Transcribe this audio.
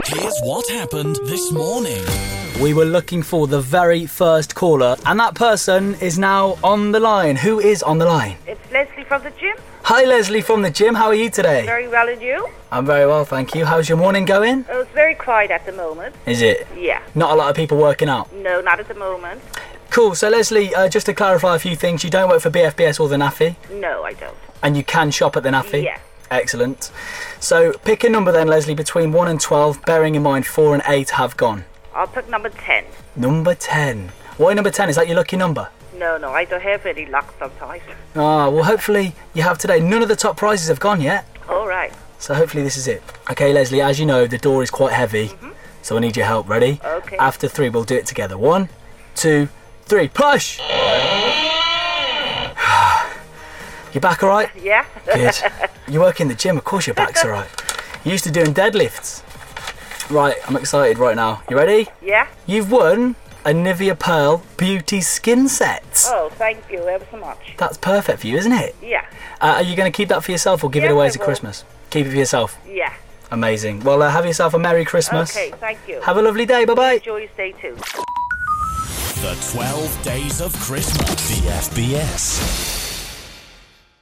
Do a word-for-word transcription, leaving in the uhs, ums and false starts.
Here's what happened this morning. We were looking for the very first caller, and that person is now on the line. Who is on the line? It's Leslie from the gym. Hi, Leslie from the gym. How are you today? Very well, and you? I'm very well, thank you. How's your morning going? Oh, it's very quiet at the moment. Is it? Yeah. Not a lot of people working out? No, not at the moment. Cool. So, Leslie, uh, just to clarify a few things, you don't work for B F B S or the N A F I? No, I don't. And you can shop at the N A F I? Yeah. Excellent. So, pick a number then, Leslie, between one and twelve, bearing in mind four and eight have gone. I'll pick number ten. Number ten. Why number ten? Is that your lucky number? No, no, I don't have any luck sometimes. Ah, well, hopefully you have today. None of the top prizes have gone yet. All right. So hopefully this is it. Okay, Leslie, as you know, the door is quite heavy, mm-hmm. so I need your help. Ready? Okay. After three, we'll do it together. One, two, three, push! Your back all right? Yeah. Good. You work in the gym, of course your back's all right. You used to doing deadlifts. Right, I'm excited right now. You ready? Yeah. You've won a Nivea Pearl Beauty Skin Set. Oh, thank you ever so much. That's perfect for you, isn't it? Yeah. Uh, are you going to keep that for yourself or give Yes, it away I as a will. Christmas? Keep it for yourself. Yeah. Amazing. Well, uh, have yourself a Merry Christmas. Okay, thank you. Have a lovely day. Bye-bye. Enjoy your day too. The twelve Days of Christmas. B F B S.